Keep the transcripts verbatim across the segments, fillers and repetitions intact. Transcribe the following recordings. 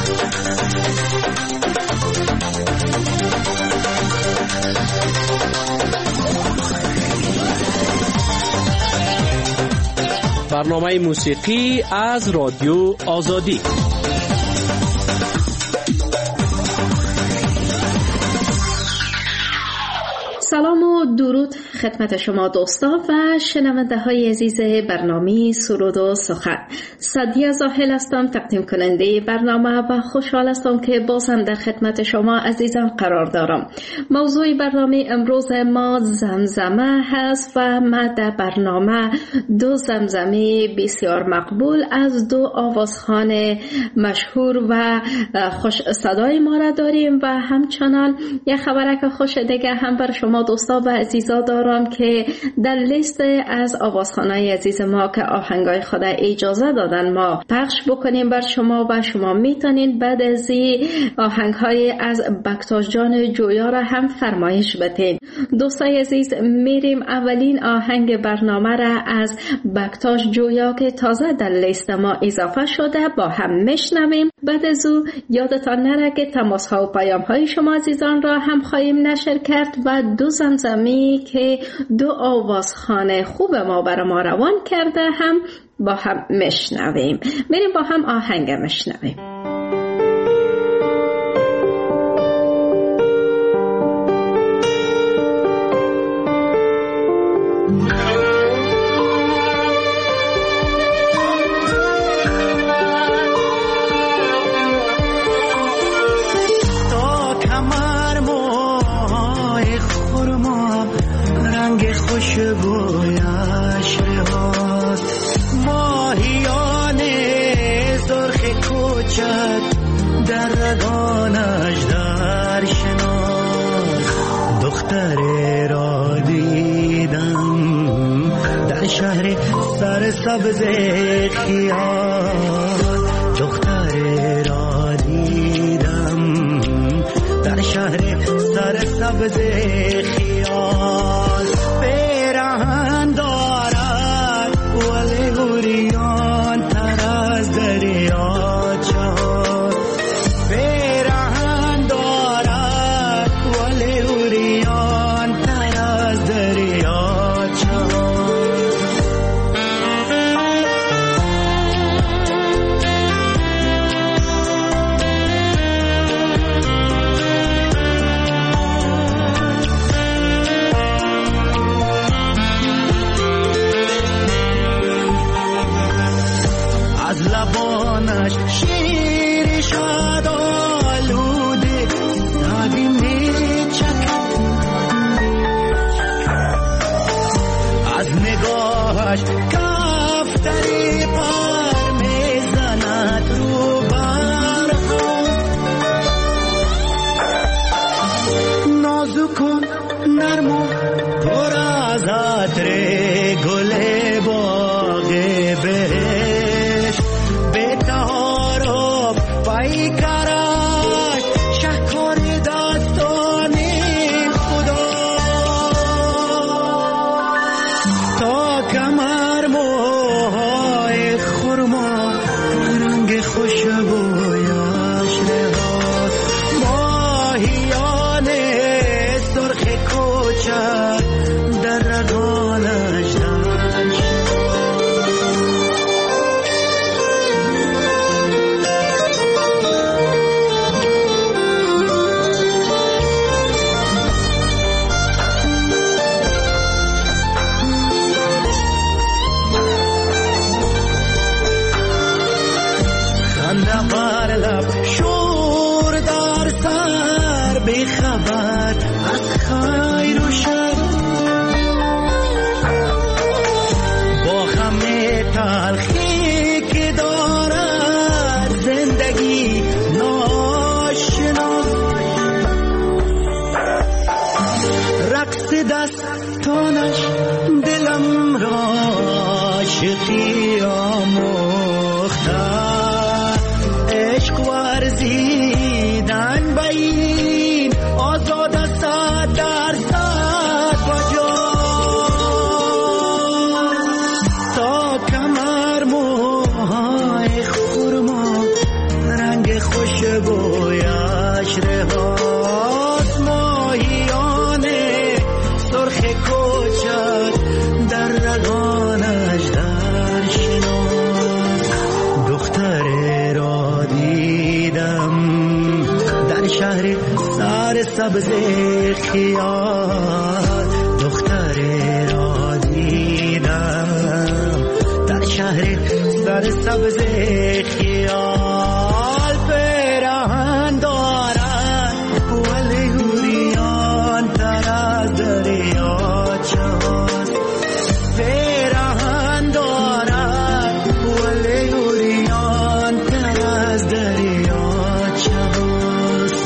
برنامه موسیقی از رادیو آزادی. سلام و درود خدمت شما دوستان و شنونده های عزیز برنامه سرود و سخن. سعدیه زاهل هستم، تقدیم کننده برنامه و خوشحال هستم که بازم در خدمت شما عزیزان قرار دارم. موضوع برنامه امروز ما زمزمه هست و ما در برنامه دو زمزمه بسیار مقبول از دو آوازخوان مشهور و خوش صدای ما را داریم و همچنان یک خبرک خوش دیگه هم بر شما دوستا و عزیزا دارم که در لیست از آوازخوانای عزیز ما که آهنگای خود اجازه دادن ما پخش بکنیم بر شما و شما میتونین بعد از این آهنگهای از بکتاش جان جویا را هم فرمایش بدین. دوستای عزیز، میریم اولین آهنگ برنامه را از بکتاش جویا که تازه در لیست ما اضافه شده با هم میشنویم. بعد از او یادتان نره که تماس ها و پیام های شما عزیزان را هم خواهیم نشر کرد و دو زمزمی که دو آوازخوان خوب ما برای ما روان کرده هم با هم میشنویم. میریم با هم آهنگ میشنویم. خوشبویش رهاد ماهیان سرخ کوچک در رگانش در شناس دختری را دیدم در شهر سرسبز خیال دختری را دیدم در شهر سرسبز خیال پیراهن دارد ولی گریان تر از دریاچه پیراهن دارد ولی گریان تر از دریاچه لبانش شیر شد آلوده دادی می چکد از نگاهش کفتری پر می زند رو برها نازک و نرم و پر از عطر گل باغ بهشت پای کارش شکر داستان خدا تا کمر موهای خرما رنگ خوشبویش نهاد ماهیان سرخ کوچک در رگانش بر لب شور در سر بیخبر از خیر و شر با همه تلخی که دارد زندگی ناشنا رقص دستانش دلم را عاشقی آموخته عشق ورزیدن بین آزاد است در شهر سر سبز خیال دختری را دیدم در شهر سر سبز خیال پیراهن دارد ولی حوریان تر از دریاچه‌هاست پیراهن دارد ولی حوریان تر از دریاچه‌هاست.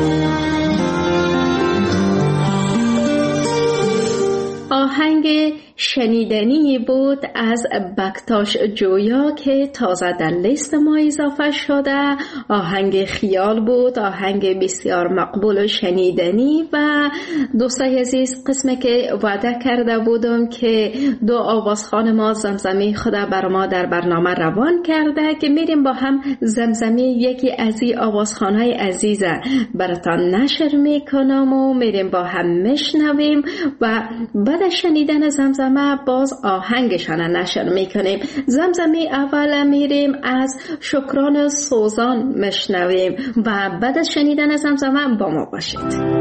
آهنگ شنیدنی بود از بکتاش جویا که تازه در لیست ما اضافه شده. آهنگ خیال بود، آهنگ بسیار مقبول و شنیدنی. و دوستای عزیز، قسمی که وعده کرده بودم که دو آوازخوان ما زمزمه خود بر ما در برنامه روان کرده که میریم با هم زمزمه یکی از این آوازخوانهای عزیزه براتان نشر میکنم و میریم با هم میشنویم و بعد شنیدن زمزمه باز آهنگشان نشر میکنیم. زمزمه اول میریم از شکران سوزان میشنویم و بعد از شنیدن زمزمه با ما باشید.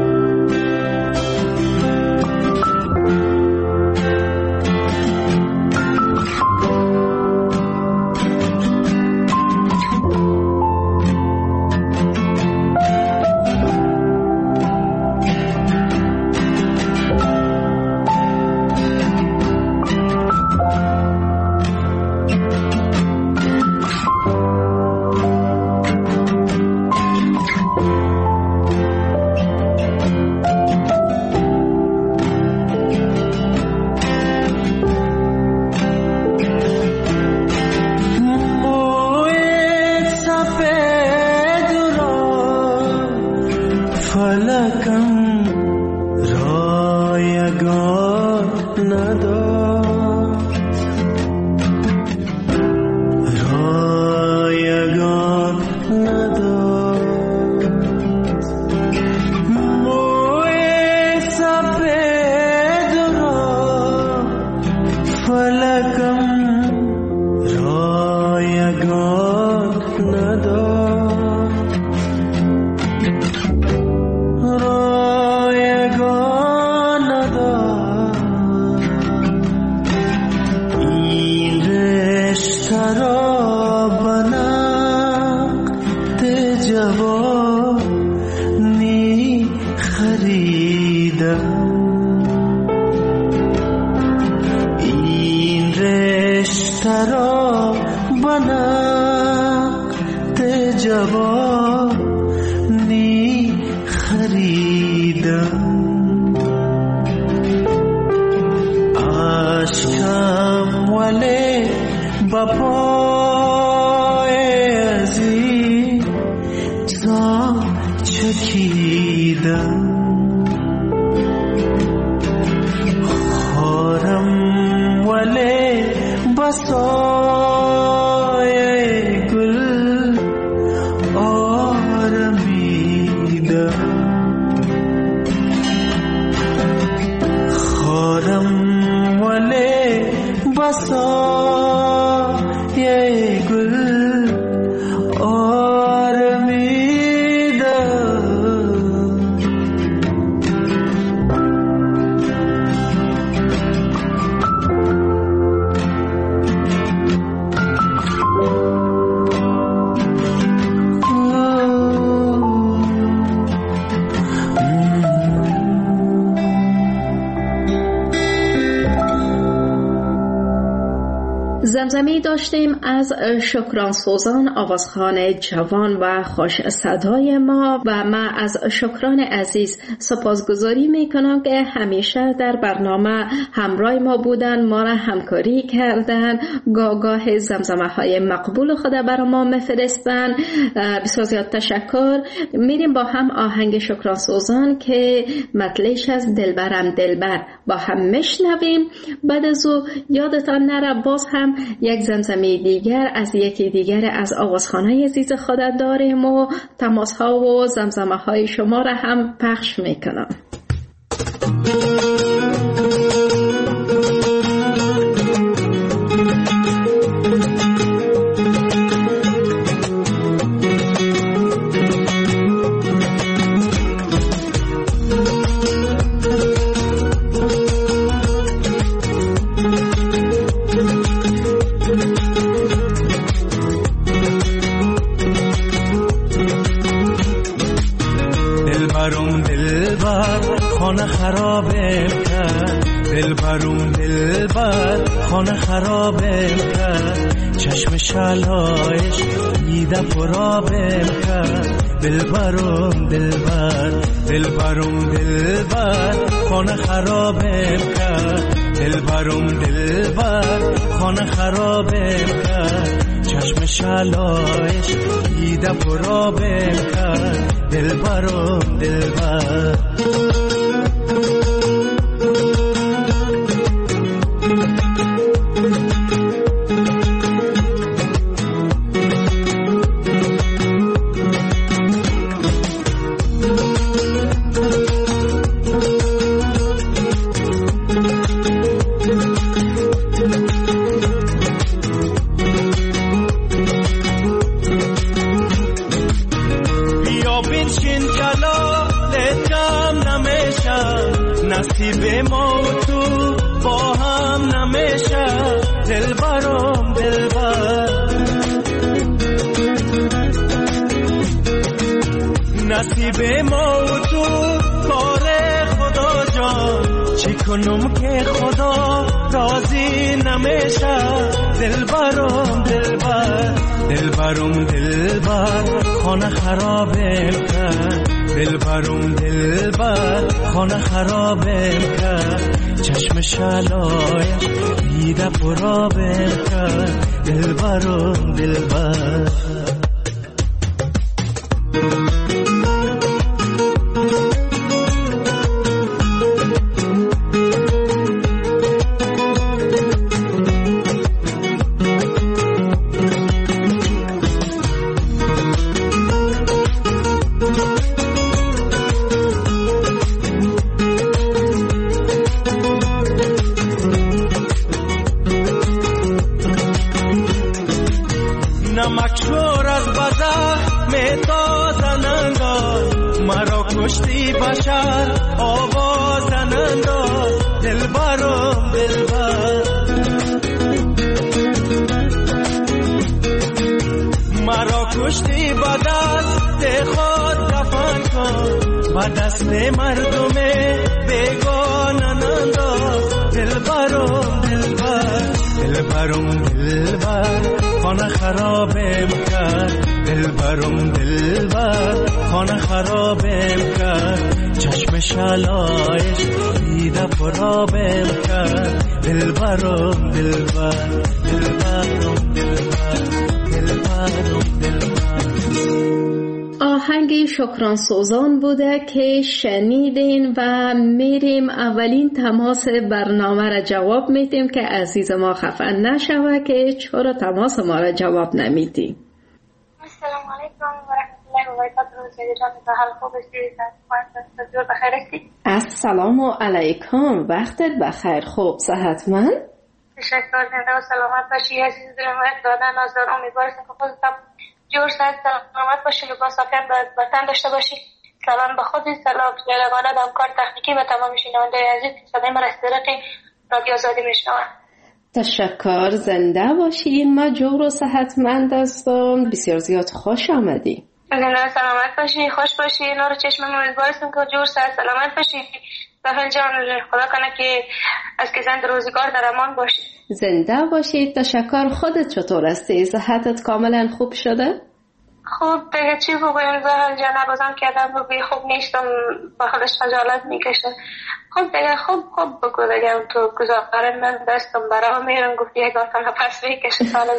زمزمه داشتیم از شکران سوزان، آوازخوان جوان و خوش صدای ما، و من از شکران عزیز سپاسگزاری میکنم که همیشه در برنامه همراه ما بودن، ما را همکاری کردن، گاه زمزمه های مقبول خود برای ما میفرستن. بسیار زیاد تشکر. میریم با هم آهنگ شکران سوزان که مطلعش از دلبرم دلبر با هم میشنویم. بعد از او یادتان نره باز هم یک زمزمه دیگر از یکی دیگر از آوازخوان‌های عزیز خودت داریم و تماس‌ها و زمزمه‌های شما را هم پخش میکنم. خانه خرابه کرد، دلبرون دلبر خانه خرابه کرد، چشم شلایش دیده پرابه کرد، دلبرون دلبر دلبرون دلبر خانه خرابه کرد، دلبرون دلبر خانه خرابه کرد، چشم شلایش دیده پرابه کرد، دلبرون دلبر. نصیب ما و تو با هم نمیشه، دلبرم دلبر. نصیب ما و تو کار خدا جان، چی کنم که خدا راضی نمیشه، دلبرم دلبر دلبرم دلبر خانه خرابه کرد، دلبرم دلبر خانه خرابه کرد، چشم شلایش دیده پرابه کرد، دلبرم دلبر. نمکشور از بزه میتازنند، مرا کشتی بشر آوازنند، دلبرم دلبر. مرا کشتی با دست خود دفن کن، با دست مردم بیگانند، دلبرم دلبر دلبرم دلبر خانه خرابه کرد، دلبرم دلبر خانه خرابه کرد، چشم شلایش دیده پرابه کرد، دلبرم دلبر دلبرم دلبر دلبرم دلبر. آهنگی شکران سوزان بوده که شنیدین و میریم اولین تماس برنامه را جواب میدیم که عزیز ما خفن نشوه که چرا تماس ما را جواب نمیدی. السلام علیکم و رحمت الله و برکاته. سید جان بحال خوب هستید؟ جور بخیر هستی؟ السلام علیکم، وقتت بخیر. خوب صحتمند؟ تشکر، زنده و سلامت باشی عزیز دلم. دادن نازدار امیدوارم که خودت جور صحت سلامت باشی، لباس عافیت به وطن داشته باشی. سلام به خودت، سلام به یگانه همکار تکنیکی و تمام شنوندگان عزیز که صدای من از طریق رادیو آزادی میشنوند. تشکر، زنده باشین. ما جور و صحتمند هستم. بسیار زیاد خوش آمدی. زنده و سلامت باشی، خوش باشی. نور چشم من امیدوارم که جور صحت سلامت باشی. بهل جان خدا کنه که از که زند روزگار در امان باشی. زنده باشی. تشکر. خودت چطور هستی؟ صحتت کاملا خوب شده؟ خوب دیگه چی بگویم زهر جان، بازم که آدم بگوی خوب نیستم با خودش خجالت میکشه. خوب دیگه خوب خوب بگو دیگه تو گذارن من دستم برای میرم گفتی یک آتم پس میکشه سال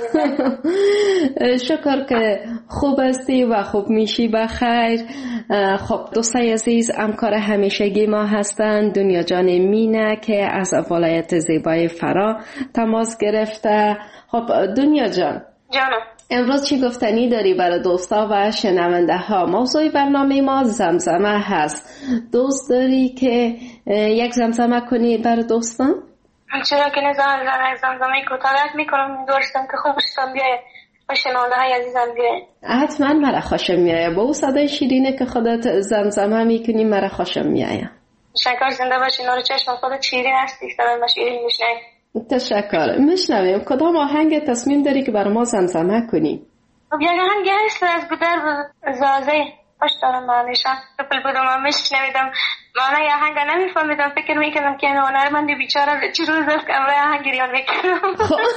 زنده. شکر که خوب هستی و خوب میشی بخیر. خب دوستای عزیز، همکار همیشگی ما هستن دنیا جان مینه که از ولایت زیبای فرا تماس گرفته. خب دنیا جان جانم، امروز چی گفتنی داری برای دوستا و شنونده ها؟ موضوع برنامه ما زمزمه هست. دوست داری که یک زمزمه کنی برای دوستان؟ چرا که نزان زن زمزمه کوتاه‌ات میکنم، دوستم که خوبشتم بیاید و شنونده های عزیزم بیاید. حتما مرا خوشم میایه. با او صدای شیرینه که خودت زمزمه میکنی مرا خوشم میایه. شکر، زنده باشی. نور چشم خودت شیرین هستی، صدای من شیرین میشنوی. تشکر. میشنویم. کدام آهنگ تصمیم داری که برای ما زمزمه کنی؟ خب یک آهنگ هست از گودر زازه. خوش دارم معنیشم طفل بودم و میشنویدم معنی آهنگ نمیفهمیدم فکر میکردم که این هنرمندی بیچاره چه روز است که امروز آهنگ گریان میکنم.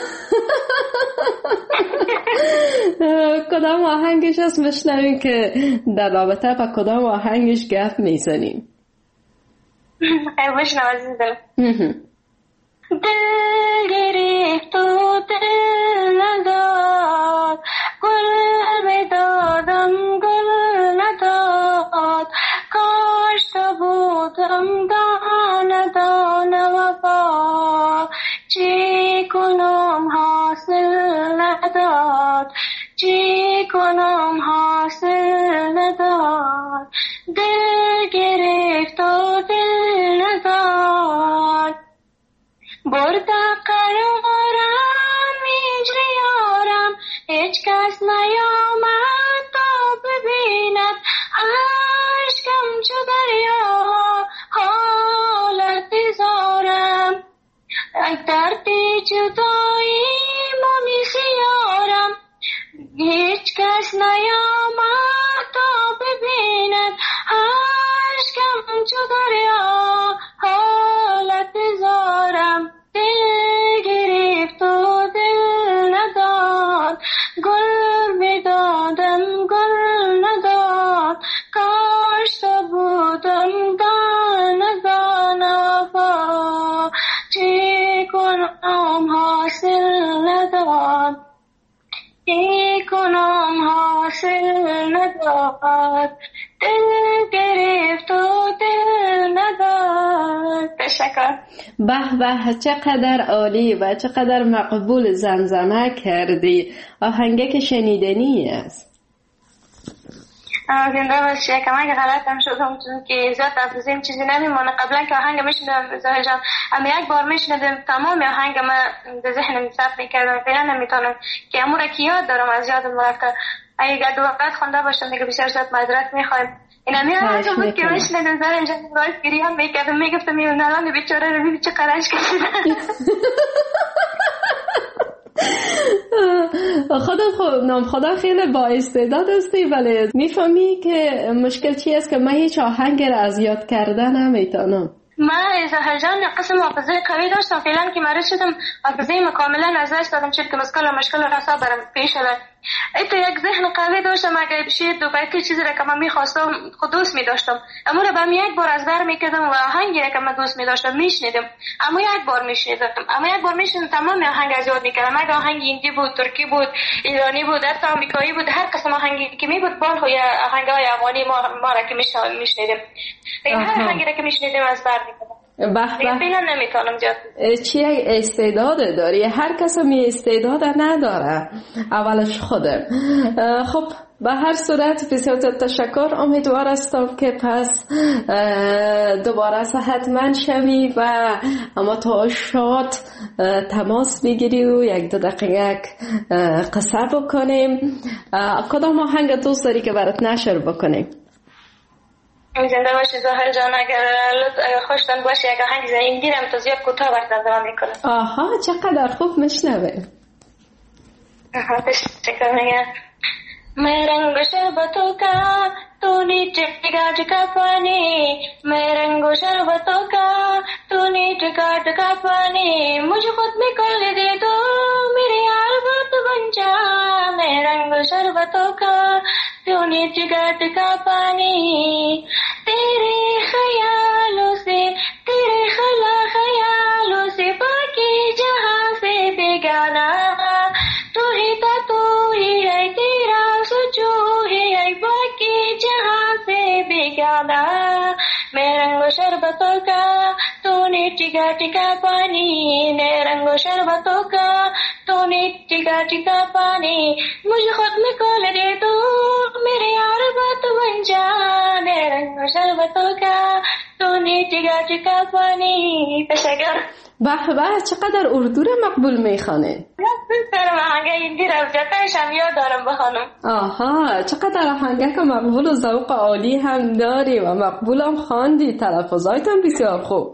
کدام آهنگش هست بشنویم که در رابطه با کدام آهنگش گپ میزنیم؟ خیلی بشنو عزیز دلم. دل گرفت و دل نداد گل بدادم گل نداد کاش تو بودم دانه دانه وفا چی کنم حاصل نداد چی کنم حاصل نداد دل گرفت و دل نداد برده قرارم هجریارم هیچ کس نیامد تا ببیند عشقم چو دریا حالت بیزارم دردی جدایی مانی سیارم هیچ کس نیامد تا ببیند عشقم چو دریا حالت بیزارم دل گرفت و دل نداد گل میدادم گل نداد کاش تو بودم دانه دانه وفا چی کنم حاصل نداد چی کنم حاصل نداد دل گرفت و دل نداد. تشکر. به به چقدر عالی و چقدر مقبول زمزمه کردی. آهنگه که شنیدنی است. زنده باشی. که من غلطم شدم چون که زیاد تفصیل چیزی نمیمونه. قبلا که آهنگ میشنیدم زهر جان اما یک بار میشنیدم تمام آهنگ من به ذهنم ثبت میکردم فعلا نمیتونم که امور که یاد دارم از یادم رفته. اگه دو وقت خونده باشم دیگه بسیار زیاد معذرت میخوایم. این همین آهنگ بود که میشنیدم زهر جان باعث گریان میکردم میگفتم این نران بیچاره رو ببین چه قرنج کشیدن. خودت خود نام خدا خیلی با استعداد هستی ولی میفهمی که مشکل چی است که من هیچ آهنگ را از یاد کردن نمیتونم. من زهر جان قسم حافظه قوی داشتم فعلا که مریض شدم حافظه ما کاملا از دست دادم چون که مسکل و مشکل رسا برم پیش شد. ایت یک ذهن قوی داشتم اگه بشه دو بیتی چیزی را که من میخواستم خود دوست میداشتم اما را به یک بار از در میکردم و آهنگی را که من دوست میداشتم میشنیدم اما یک بار میشنیدم اما یک بار میشنیدم تمام آهنگ از یاد میکردم. اگه آهنگ هندی بود ترکی بود ایرانی بود حتی آمریکایی بود هر قسم آهنگی که می بود بال یا آهنگای افغانی ما ما را که میشنیدم هر آهنگی را که میشنیدم از در میکردم. به به نمیتونم زیاد. چی استعداد داری؟ هر کس می استعداد نداره اولش خوده. خب به هر صورت بسیار تشکر. امیدوار هستم که پس دوباره حتما شوی و اما تا شاد تماس بگیری و یک دو دقیقه قصه بکنیم. کدام آهنگ دوست داری که برات نشر بکنیم؟ زنده باشی زهر جان. اگر خوشتان باشه یک آهنگ زنده دیرم تو زیاد کوتاه وقت نظرم میکنم. آها چقدر خوب میشنوه. تشکر میگم. मैं रंग शरबतों का तू नीचे गाज का पानी मैं रंग शरबतों का तू नीचे गाज का पानी मुझे खुद में कर दे दो मेरे यार बात बन जा मैं रंग शरबतों का तू नीचे गाज का पानी तेरे ख्यालों से तेरे खला ख्यालों से बाकी जहां से बेगाना तू ही तो तू ही है तेरा सोचो है बाकी जहां से बेगाना मैं रंग शरबतों का तूने टिका टिका पानी मैं रंग शरबतों का तूने टिका टिका पानी मुझे खुद में खोल दे तू मेरे यार बात बन जा मैं रंग शरबतों का तूने टिका टिका पानी. تشکر. به به چقدر اردو رو مقبول میخوانه. سرم آهنگه هندی رو جتایش هم یاد دارم بخوانم. آها چقدر آهنگه که مقبول و ذوق عالی هم داری و مقبول هم خواندی. تلفظایتون بسیار خوب.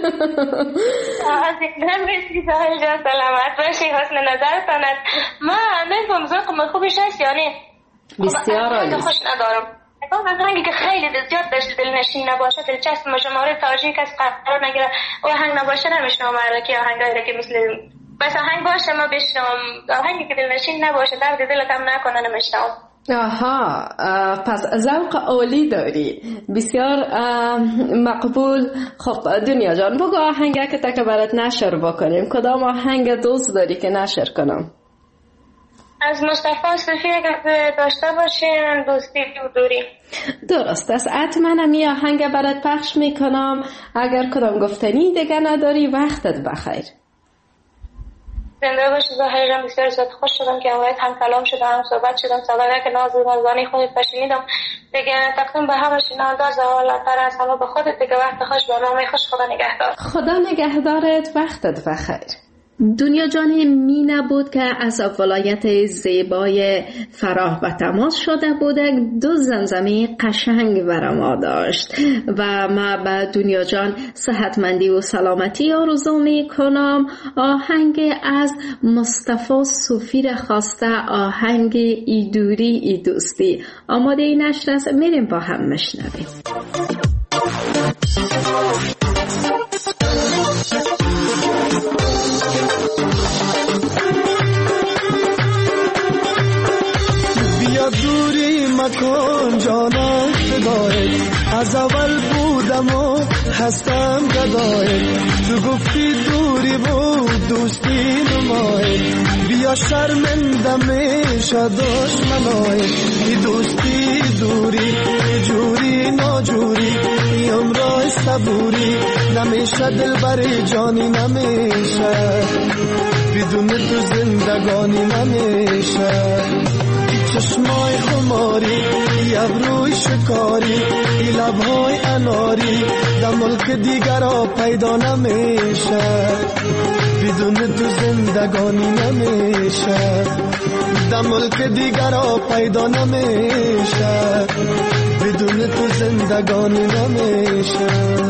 زنده باشی زهر جان. سلامت باشی. حسن نظرتان است. من نفهم ذوق من خوبش هست یا نه؟ بسیار عالی. خوش ندارم آهنگی که خیلی زیاد داشت دلنشین نباشه، دلچسب باشه، مورد توجه کس قرار نگیره، آهنگ نباشه نمیشنم. که آهنگایی که مثل بس آهنگ باشه ما بشنم، آهنگی که دلنشین نباشه درد دلت هم نکنه نمیشنم. آها، پس ذوق عالی داری، بسیار مقبول. خب دنیا جان بگو آهنگی که تا که برات نشر بکنیم، کدام آهنگ دوست داری که نشر کنم؟ از مصطفی صوفی اگر داشته باشین دوستی و دوری. درست است، حتما می آهنگ برات پخش میکنم. اگر کدام گفتنی دیگه نداری وقتت بخیر. زنده باشی زهرا، بسیار زیاد خوش شدم که امروز هم کلام شدم، هم صحبت شدم. سابقه که ناز و نازانی خودت بشنیدم دیگه، تقدیم به همه شنوندگان الله تعالی از همه به خودت دیگه. وقت خوش، برنامه خوش، خدا نگهدار. خدا نگهدارت، وقتت بخیر. دنیا جان می نبود که از ولایت زیبای فراه و تماس شده بوده، دو زمزمه قشنگ بر ما داشت و ما به دنیا جان صحتمندی و سلامتی آرزو می کنم. آهنگ از مصطفی صوفی را خواسته، آهنگ ای دوری ای دوستی. آماده ای نشر است، میریم با هم مشنویم. دوری مکن جانم فدای، از اول بودم و هستم گدای. تو گفتی دوری بود دوستی نمای، بیا شرمنده میشه دشمنای. ای دوستی دوری جوری ناجوری، ای عمرای صبوری نمیشه، دل بر جانی نمیشه، بدون تو زندگانی نمیشه. چشمای خماری، ابروی شکاری، لبهای اناری، در ملک دیگر ها پیدا نمیشه، بدون تو زندگانی نمیشه، در ملک دیگر ها پیدا نمیشه، بدون تو زندگانی نمیشه.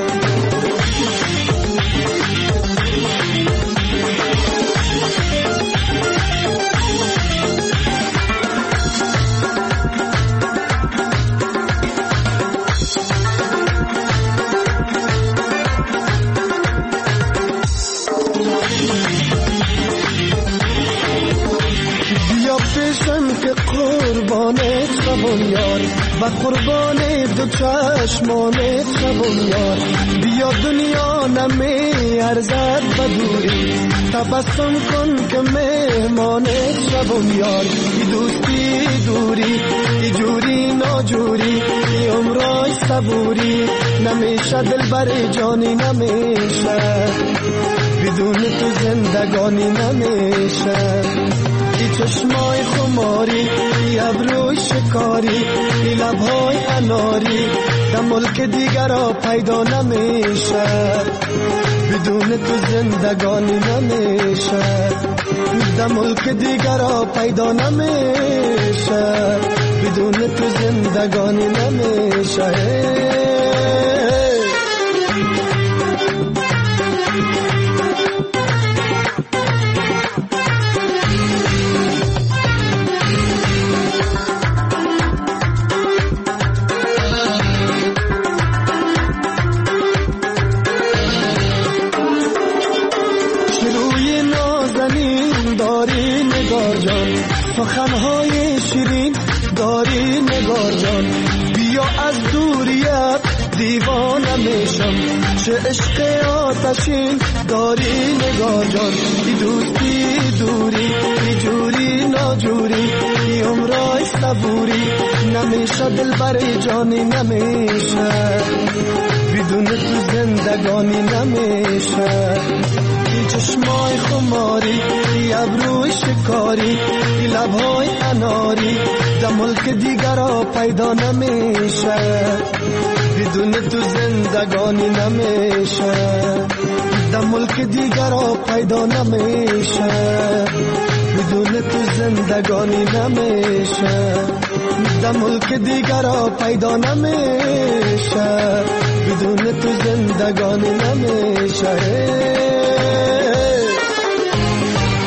قربانت شبم یار و قربان دو چشمانت شبم یار. بیا دنیا نمی ارزد بدوری، تبسم کن که مهمانت شبم یار. ای دوستی دوری، ای جوری ناجوری، ای عمرای صبوری نمیشه، دل بر جانی نمیشه، بدون تو زندگانی نمیشه. ای چشمای خماری، ای ابروی شکاری، ای لبهای اناری، در ملک دیگر ها پیدا نمیشه، بدون تو زندگانی نمیشه، در ملک دیگر ها پیدا نمیشه، بدون تو زندگانی نمیشه. سخنهای شیرین داری نگار جان، بیا از دوریت دیوانه میشم، چه عشق آتشین داری نگار جان. ای دوستی دوری، ای جوری ناجوری، ای عمرای صبوری نمیشه، دل بر جانی نمیشه، بدون تو زندگانی نمیشه. ای چشمای خماری، ای ابروی شکاری، ای لبهای اناری، در ملک دیگر ها پیدا نمیشه، بدون تو زندگانی نمیشه، در ملک دیگر ها پیدا نمیشه، بدون تو زندگانی نمیشه، در ملک دیگر ها پیدا نمیشه، بدون تو زندگانی نمیشه.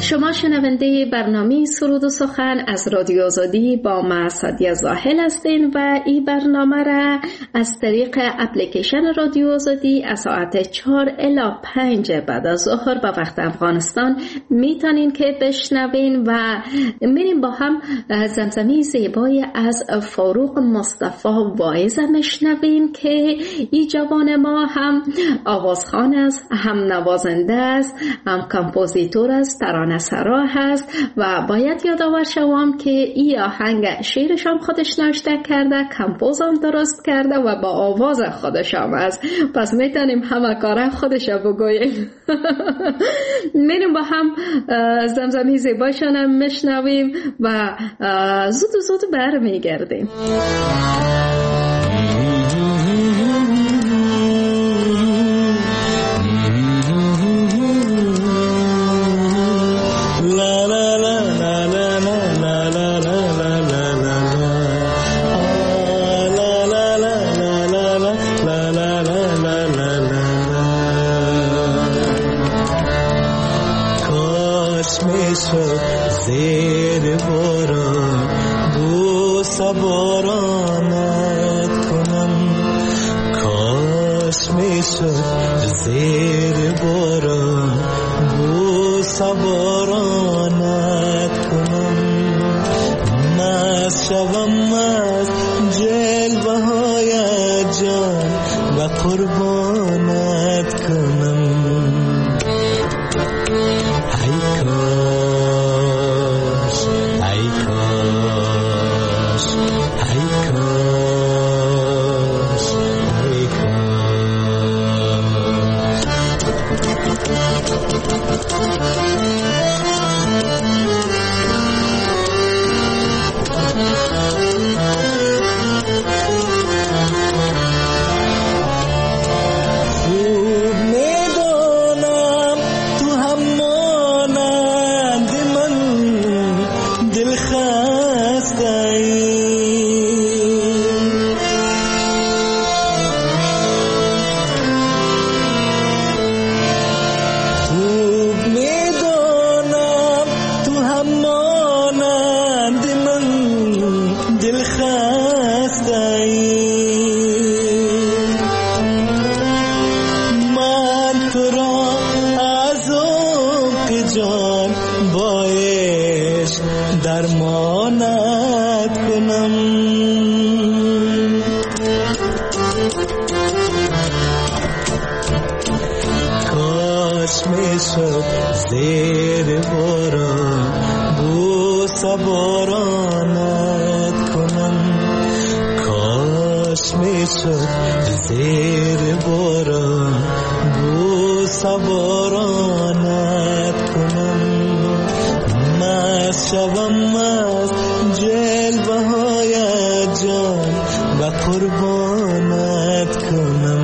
شما شنونده برنامه سرود و سخن از رادیو آزادی با ما سادیه زاهل هستین و این برنامه را از طریق اپلیکیشن رادیو آزادی از ساعت چهار الی پنج بعد از ظهر به وقت افغانستان میتونین که بشنوین و میریم با هم زمزمه زیبای از فاروق مصطفی واعظ میشنویم که این جوان ما هم آوازخوان است، هم نوازنده است، هم کمپوزیتور است، ترانه سرا هست و باید یادآور شوم که این آهنگ شعرش هم خودش نوشته کرده، کمپوز هم درست کرده و با آواز خودش هم است. پس میتونیم همه کاره خودش بگوییم. میریم با هم زمزمه زیبایشان هم میشنویم و زود زود برمیگردیم. زیر باران بوسه بارانت کنم، کاش میشد زیر باران بوسه بارانت کنم، مست شوم از جلوه های جان و قربانت کنم. زیر باران بوسه بارانت کنم، کاش میشد زیر باران بوسه بارانت کنم، مست شوم از جلوه های جان و قربانت کنم.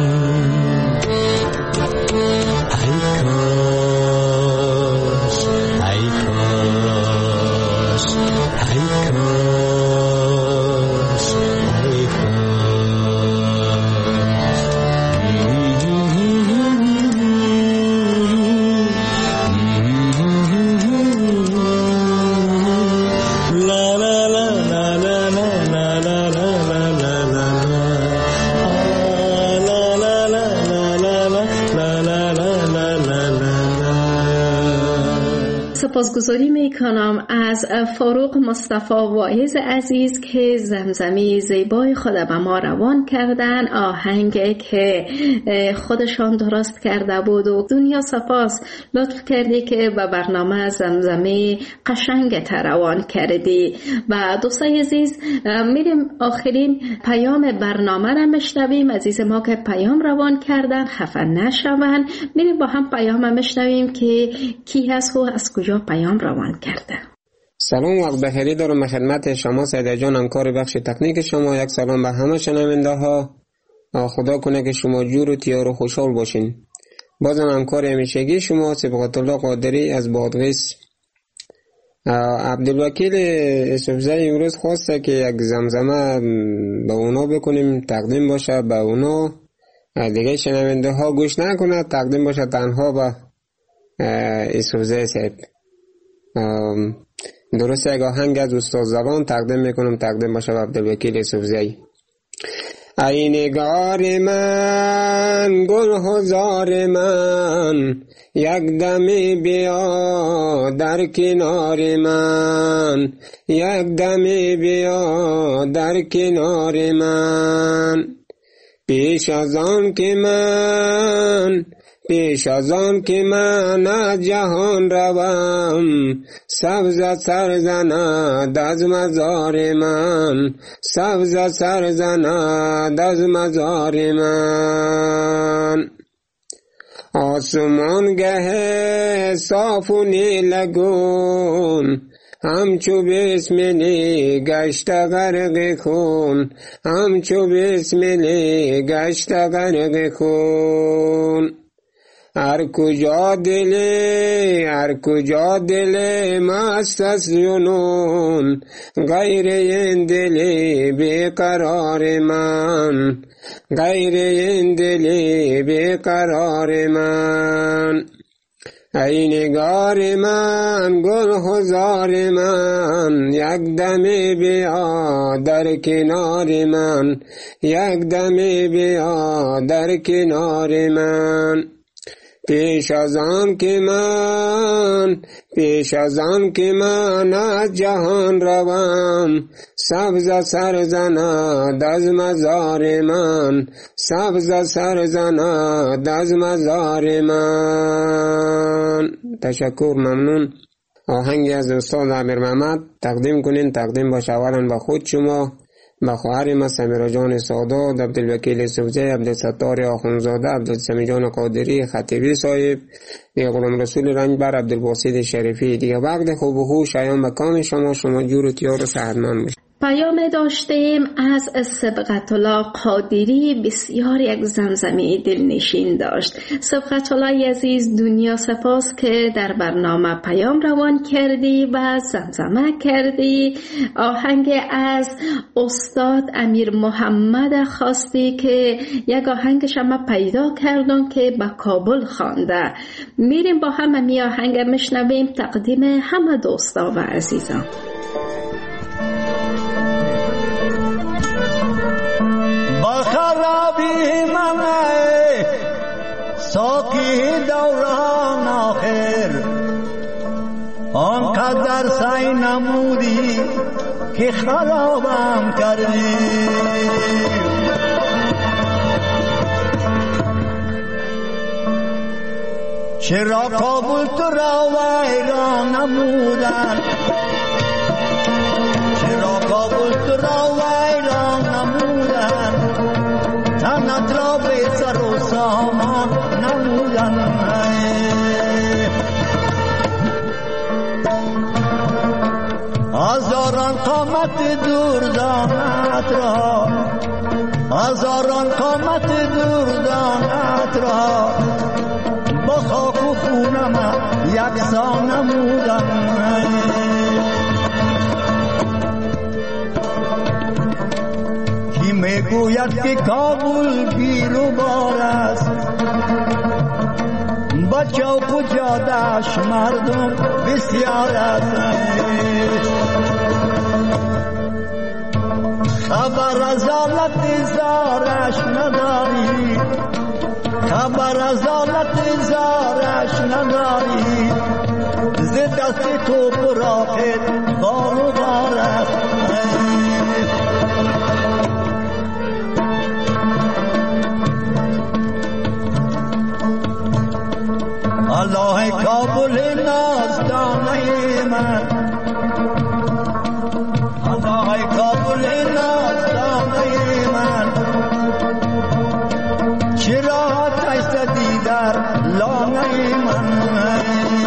سپاسگزاری میکنم از فاروق مصطفی واعظ عزیز که زمزمه زیبای خود به ما روان کردن، آهنگ که خودشان درست کرده بود و دنیا سپاس لطف کردی که به برنامه زمزمه قشنگ روان کردی. و دوستای عزیز میریم آخرین پیام برنامه را مشنویم. عزیز ما که پیام روان کردن خفه نشون، میریم با هم پیام مشنویم که کی هست و از کجا پیام روان کرده. سلام، وقت بخیری دارم خدمت شما سیده جان، همکار بخش تکنیک شما. یک سلام به همه شنونده ها. خدا کنه که شما جور و تیار و خوشحال باشین. بازم همکار همیشگی شما صبغت الله قادری از بادغیس. عبدالوکیل اسفزای امروز خواسته که یک زمزمه به اونا بکنیم، تقدیم باشه به اونا، دیگه شنونده ها گوش نکنه، تقدیم باشه تنها به اسفزای صاحب. درست یک آهنگ از استاد زبان تقدیم میکنم، تقدیم باشه عبدالوکیل یوسفزئی. ای نگار من گل هزار من، یک دمی بیا در کنار من، یک دمی بیا در کنار من. پیش از آن که من پیش از آن که من از جهان روم، سبز سر زند از مزار من، سبز سر زند از مزار من. آسمان گه صاف و نیلگون، همچو بسملی گشت غرق خون، همچو بسملی گشت غرق خون. هر کجا دل هر کجا دل مست از جنون، غیر این دل بیقرار من، غیر این دل بیقرار من. ای نگار من گل هزار من، یک دمی بیا در کنار من، یک دمی بیا در کنار من. پیش از آن که من پیش از آن که من از جهان روم، سبز سر زند از مزار من، سبز سر زند از مزار من. تشکر، ممنون. آهنگی از استاد عامر محمد تقدیم کنین، تقدیم باشه اولا با خود شما، با خواهر ما سمیرا جان سادات، عبدالوکیل یوسفزئی، عبدالستار آخوندزاده، عبدالسمی جان قادری خطیبی صاحب، دیگه غلام رسول رنجبر، عبدالباسط شریفی. دیگه وقت خوب و خوش ایام به کام شما، شما جور و تیار و صحتمند باشید. پیام داشتیم از سبقت الله قادری، بسیار یک زمزمه دلنشین داشت. سبقت الله عزیز، دنیا سپاس که در برنامه پیام روان کردی و زمزمه کردی. آهنگ از استاد امیر محمد خواستی که یک آهنگ شما پیدا کردن که به کابل خوانده. میریم با هم می آهنگ مشنویم، تقدیم همه دوستا و عزیزان. خرابی من ساکی دوران آخر، آنقدر سعی نمودی که خرابم کردی. چرا کابل تو را ویران نمودن، چرا کابل تو را ویران نمودن، تنت را به سر و سامان نمودن. هزاران قامت دوردانت را، هزاران قامت دوردانت را، با خاک و خونم یکسان نمودن. میگوید که کابل گیرو بار است، با چوک و جادش مردم بسیار است. خبر از حالت زارش نداری، خبر از حالت زارش نداری، ز دست تو براقت بار و بار است. الله کابل نازدانه من، الله کابل نازدانه من، چرا تشتدی در لانه من.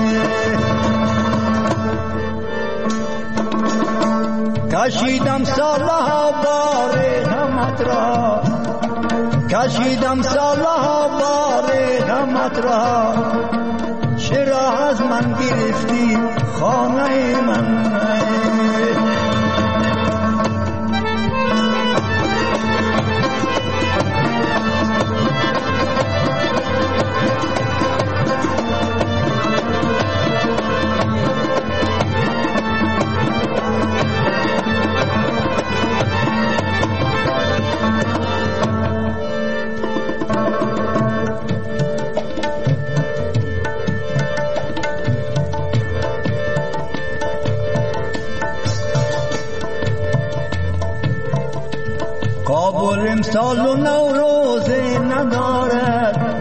کشیدم سالها بار غمت را، کشیدم سالها بار غمت را، چرا از من گرفتی خانه من. کابل امسال و نوروزه ندارد،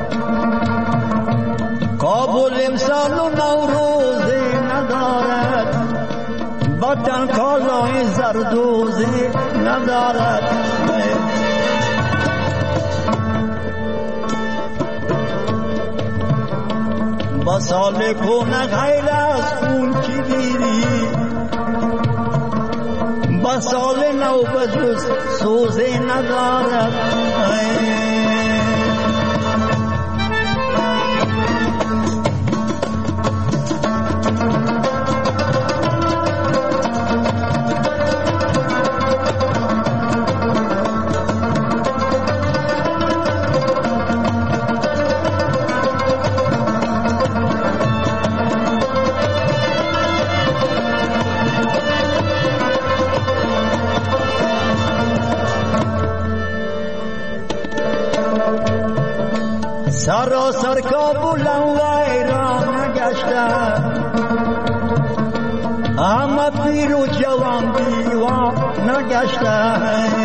کابل امسال و نوروزه ندارد، وطن کالای زردوزه ندارد. با سال کنه غیر از خون چی دیری، با سال نو بجز سوزه ندارد. سراسر کابلم ویران گشته، همه پیر و جوان دیوان نگشته.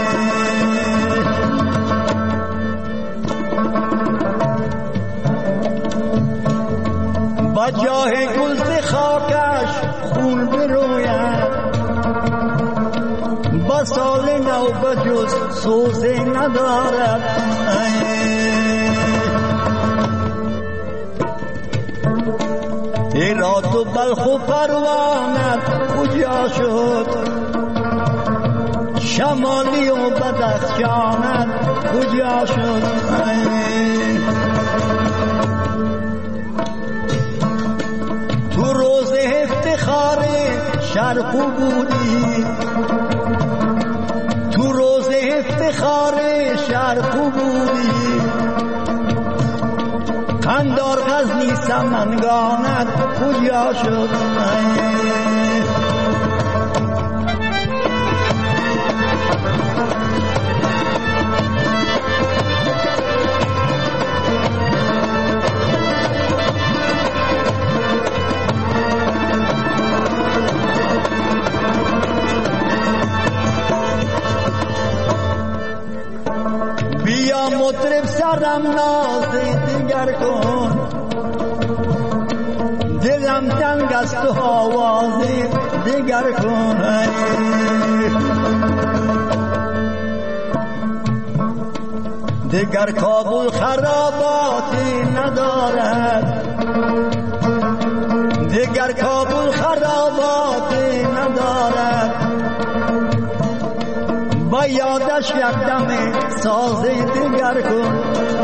با جاه گلز خاکش خون بروید، با سال نو بجز سوزه ندارد. هرات و بلخ و پروانت کجا شد، شمالی و بدخشانت کجا شد. تو روز افتخار شرقو بودی، تو روز افتخار شرقو بودی، قندار غزنی سمنگانت کجا شد. بیا مطرب سرم ناز دیگر کن، دلم تنگ است و آواز دیگر کن. دیگر کابل خراباتی ندارد، دیگر کابل خراباتی ندارد، با یادش یک دم ساز دیگر کن.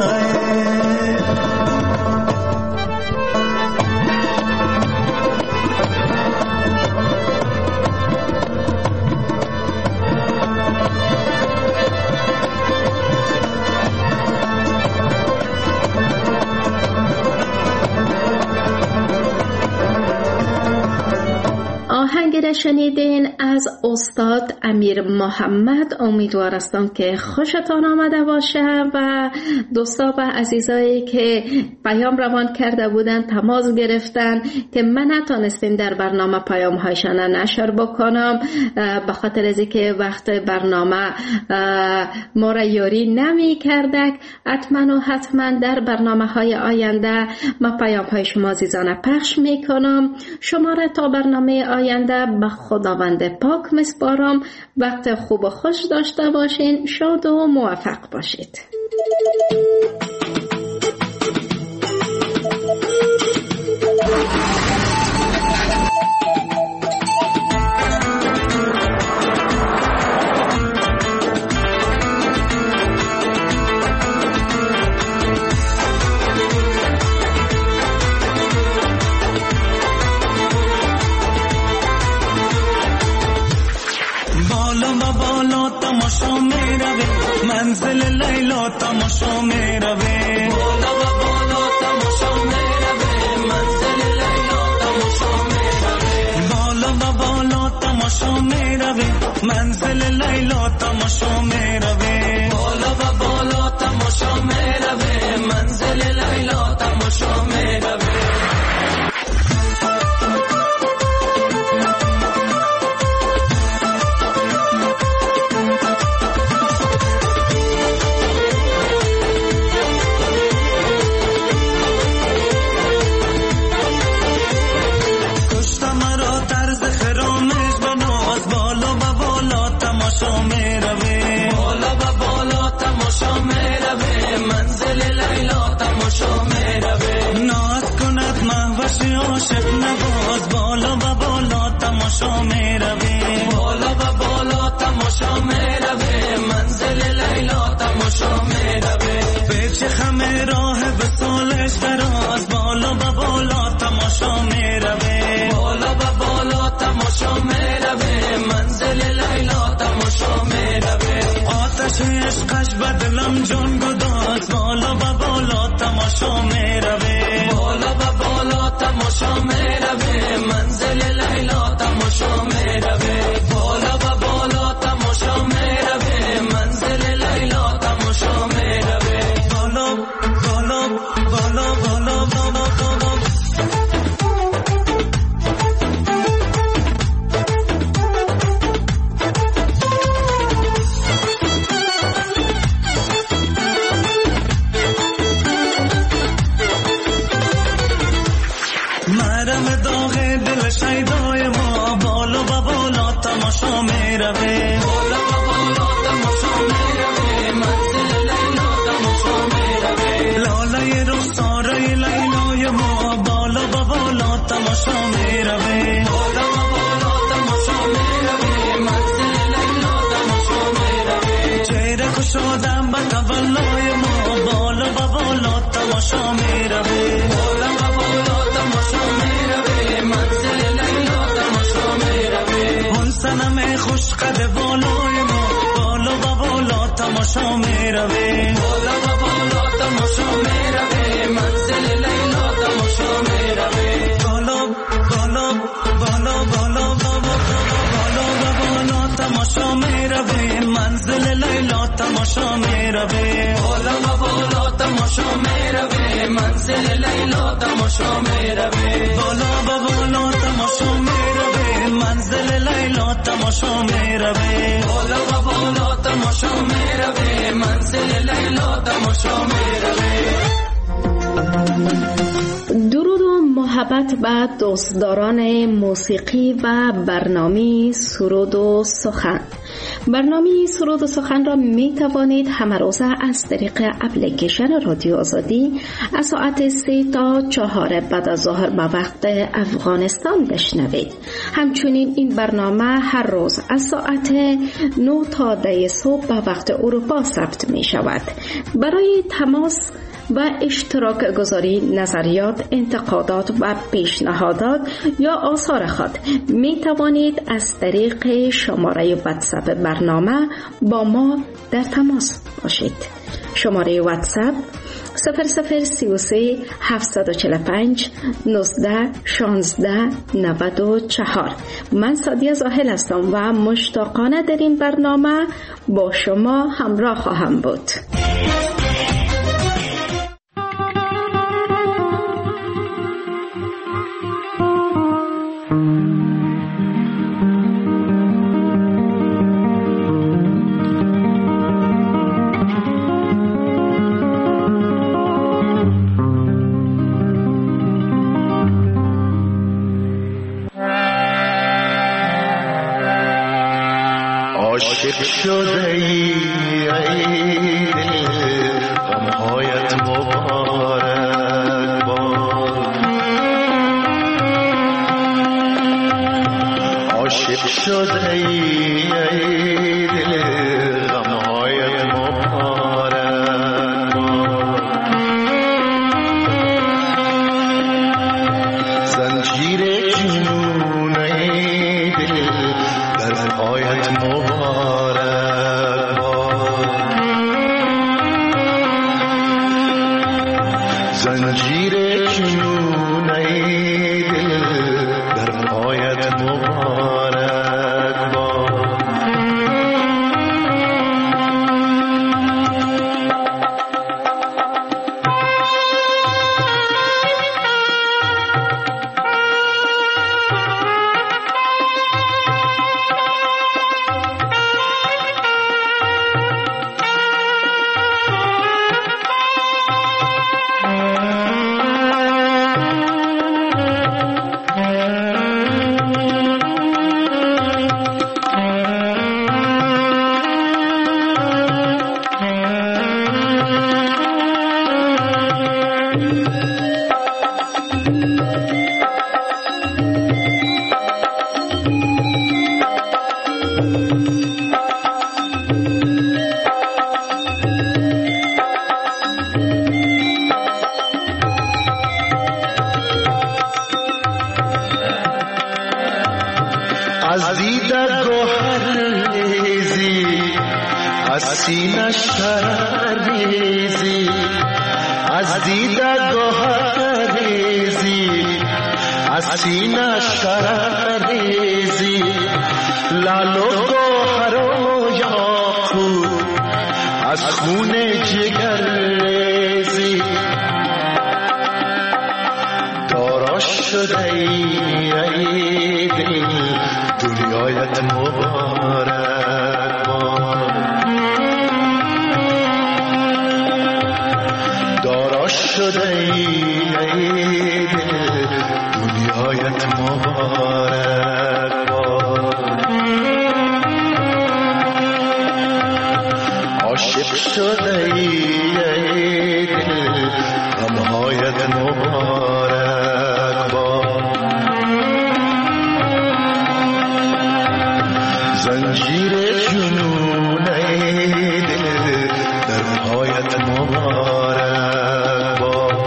آهنگ را شنیدین از استاد امیر محمد. امیدوارستم که خوشتان آمده باشه و دوستا و عزیزایی که پیام روان کرده بودن تماس گرفتن که من نتونستین در برنامه پیام هایشان نشر بکنم به خاطر از اینکه وقت برنامه ما را یاری نمی کردک. حتما و حتما در برنامه های آینده ما پیام های شما عزیزان پخش می کنم. شما را تا برنامه آینده به خداوند پاک میسپارم. وقت خوب و خوش داشته باشین. شاد و موفق باشید. منزل لیلا تماشا می روه، بالا و بالا تماشا می روه، منزل لیلا تماشا می روه، بالا و بالا تماشا می روه، منزل لیلا تماشا می روه، بالا و بالا تماشا می روه، منزل لیلا تماشا می روه. هرچه عشقش بدلم جان گداز بالا و بالا تماشا میروه بالا و بالا تماشا میروه منزل لیلا تماشا میروه بالا و بالا تماشا میروه منزل لیلا تماشا میروه بالا بالا بالا بالا بالا بالا مرم داغ دل شیدای ما بالا و بالا تماشا میروه بالا و بالا تماشا میروه منزل لیلا تماشا میروه لاله رخساره لیلای ما بالا و بالا تماشا میروه بالا و بالا تماشا میروه منزل لیلا تماشا میروه چهره کشادم به تولای ما بالا و بالا تماشا میروه بالا و بالا تماشا میروه منزل لیلا تماشا میروه اون سنم خوش قد بالای ما بالا و بالا تماشا میروه بالا و بالا تماشا میروه منزل لیلا تماشا میروه بالا بالا بالا بالا بالا و بالا تماشا میروه منزل لیلا تماشا میروه بالا و بالا تماشا میروه منزل لیلا تماشا میروه بالا و بالا تماشا میروه منزل لیلا تماشا میروه بالا و بالا تماشا میروه منزل لیلا تماشا میروه. درود و محبت به دوستداران موسیقی و برنامه سرود و سخن. برنامه سرود و سخن را می توانید همه روزه از طریق اپلیکیشن رادیو آزادی از ساعت سه تا چهار بعد از ظهر به وقت افغانستان بشنوید. همچنین این برنامه هر روز از ساعت نه تا ده صبح به وقت اروپا ضبط می شود. برای تماس و اشتراک گذاری نظریات، انتقادات و پیشنهادات یا آثار خود می توانید از طریق شماره واتساپ برنامه با ما در تماس باشید. شماره واتساپ صفر صفر سی و سه هفتصد و چهل و پنج نوزده شانزده نود و چهار. من سادیه زاهل هستم و مشتاقانه در این برنامه با شما همراه خواهم بود. عاشق شده ای ای دل غمهایت مبارک باد عاشق شده ای ای دل غمهایت مبارک باد زنجیر جنون ای دل در پایت مبارک باد زنجیر جنون ای دل در پایت مبارک باد سینش ترریزی از دیده گوهر ریزی از سینش ترریزی لال و گوهر و یاقوت از خون جگر ریزی دارا شده ای دل دنیایت مبارک دارا شده ای دل دنیایت مبارک عاشق شده ای دل غمهایت مبارک باد زنجیر جنون ای دل در پایت مبارک باد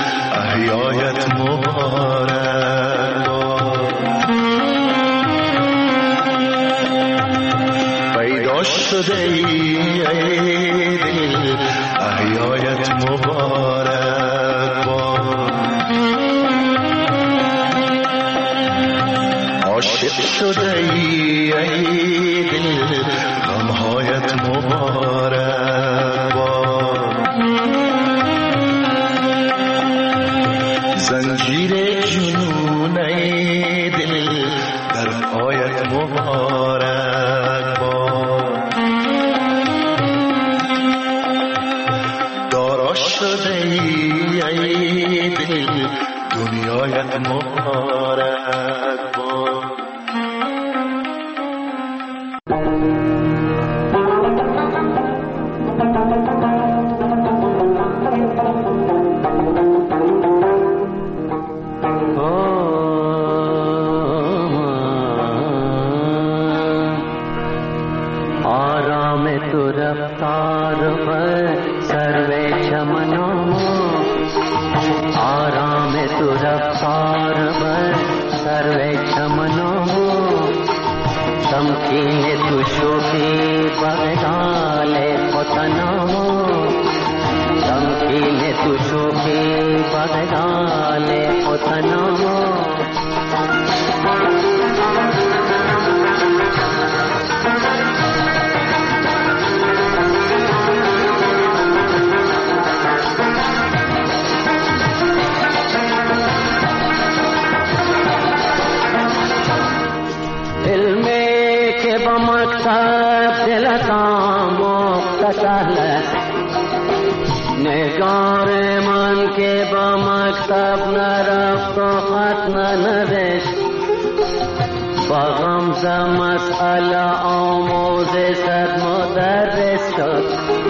احیایت مبارک شده ای ای دل احیایت مبارک باد عاشق شده ای ای دل غمهایت مبارک باد زنجیر جنون ای دل در پایت مبارک باد دارا شده ای ای دل دنیایت مبارک باد نگار من که با مکتب نرفت و خط ننوشت با غمزه مسئله آموز صد مدرس شد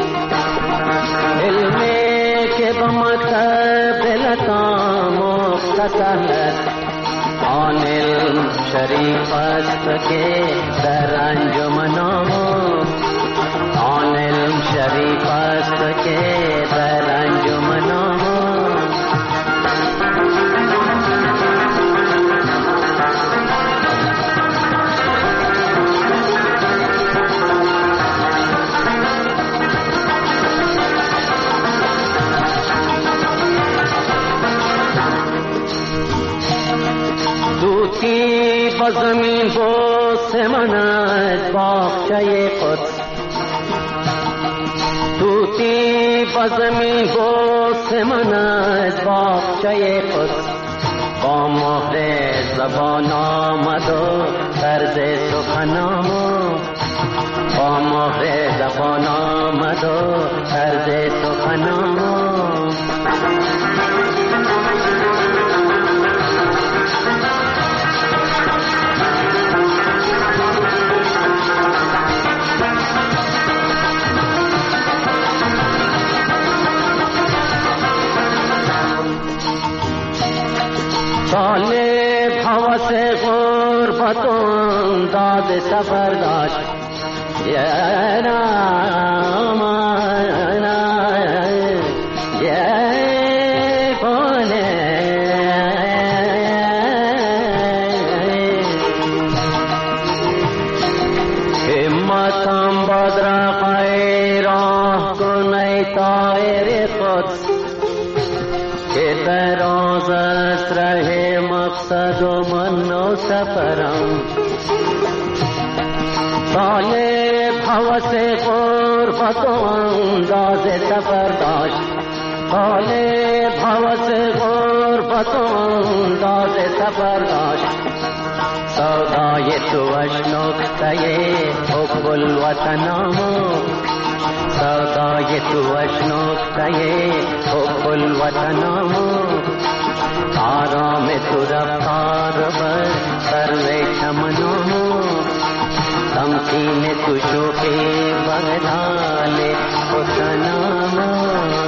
علمی که با مکتب دلتا مختصر است آن علم شریف است که در انجمن آن علم شریف است که در انجمن دوتی با زمین بوس من از باغچه قدس توتی با زمین بوس من از باغچه قدس با مهر زبان آمد و طرز سخن با مهر زبان آمد و طرز سخن طالب حوث غربت داد سفر داشت یا نام یا کنه همتم بدر خیراه کنی طایر قدس که دراز است ره مقصد و من و سفرم طالب حوث غربت و انداز سفر داشت طالب حوث غربت و انداز سفر داشت سودای توش نکته حب الوطن سودای توش نکته حب الوطن آرام تو رفتار بر سروی چمنو تمکین تو شوخی بغدال حسنم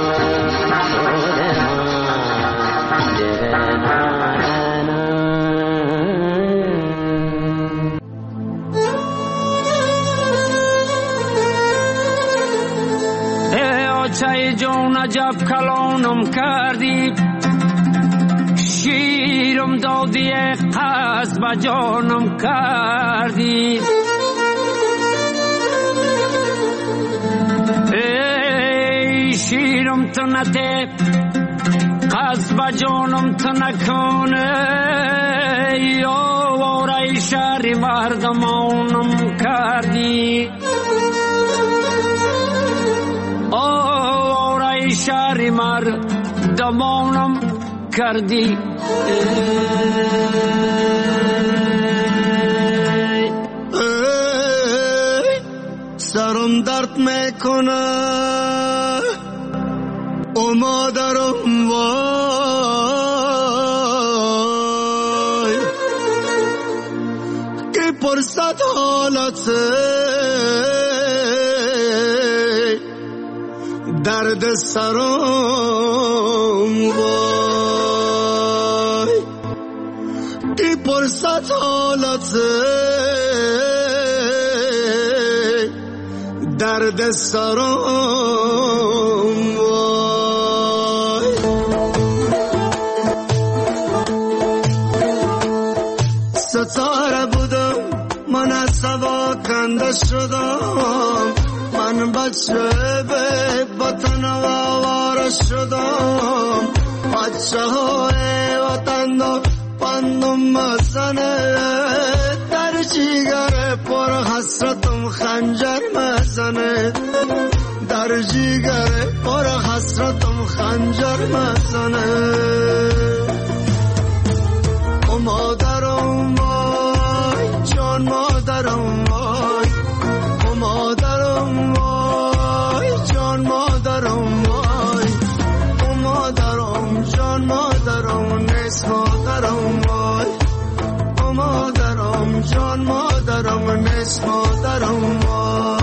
چای جون عجب کلانم کردی شیرم دادی قصد به جانم کردی جانم تو نته قصب جانم تو نکنه یا وارای شهر مردمانم کردی وارای شهر مردمانم کردی سرم درد میکنه او مادرم وای که پرسد حالت درد سرم وای که پرسد حالت درد سرم وای ستاره بودم من از سوا کنده شدم من بچه به وطن آواره شدم بچه های وطن دا پندم مزنه در جیگر پر حسرتم خنجر مزنه در جیگر پر حسرتم خنجر مزنه او مادرم وای جان مادرم وای او مادرم وای جان مادرم وای او مادرم جان مادرم نیست مادرم وای او مادرم جان مادرم نیست مادرم وای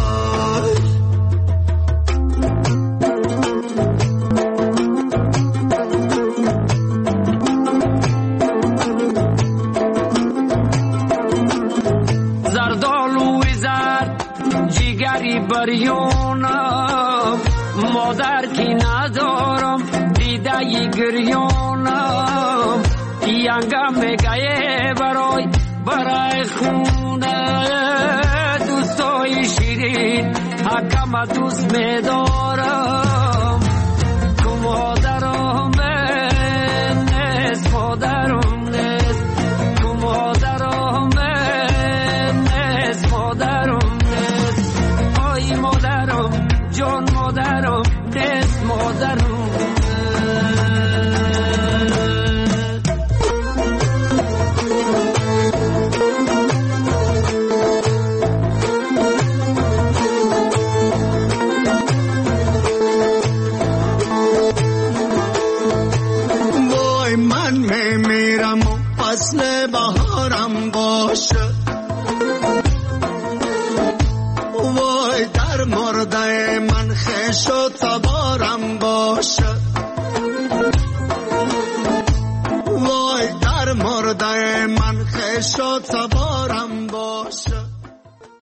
زردالوی زرد جیگری بریونم مادر کی ندارم دیده ی گریونم ینگم میگه برای برای خونه دوستای شیرین حکم دوست میدارم